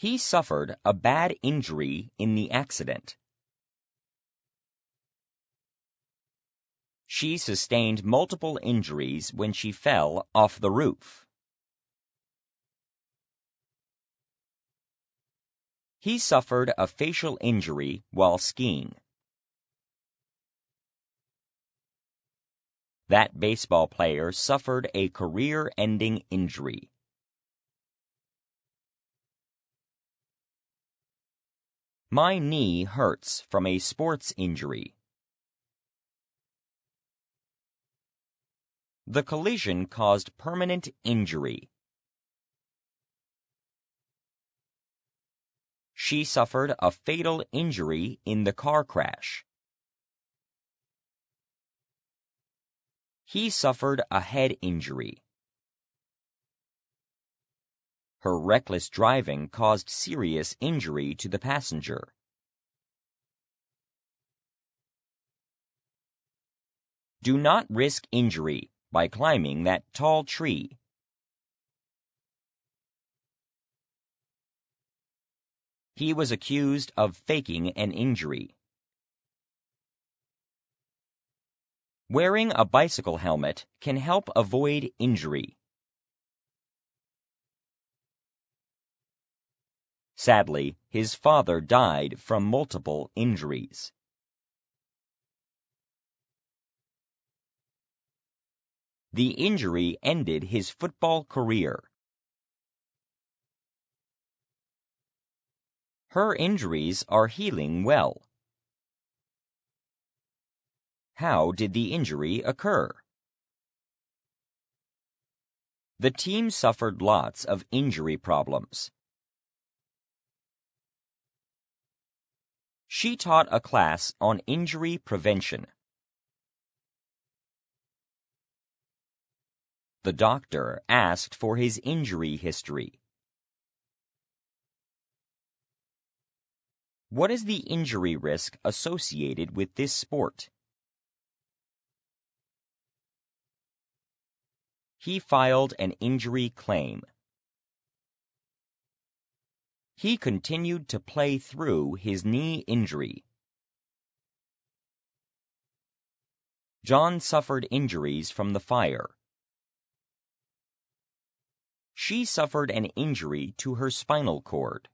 He suffered a bad injury in the accident. She sustained multiple injuries when she fell off the roof. He suffered a facial injury while skiing. That baseball player suffered a career-ending injury. My knee hurts from a sports injury. The collision caused permanent injury. She suffered a fatal injury in the car crash. He suffered a head injury. Her reckless driving caused serious injury to the passenger. Do not risk injury by climbing that tall tree. He was accused of faking an injury. Wearing a bicycle helmet can help avoid injury. Sadly, his father died from multiple injuries. The injury ended his football career. Her injuries are healing well. How did the injury occur? The team suffered lots of injury problems. She taught a class on injury prevention. The doctor asked for his injury history. What is the injury risk associated with this sport? He filed an injury claim. He continued to play through his knee injury. John suffered injuries from the fire. She suffered an injury to her spinal cord.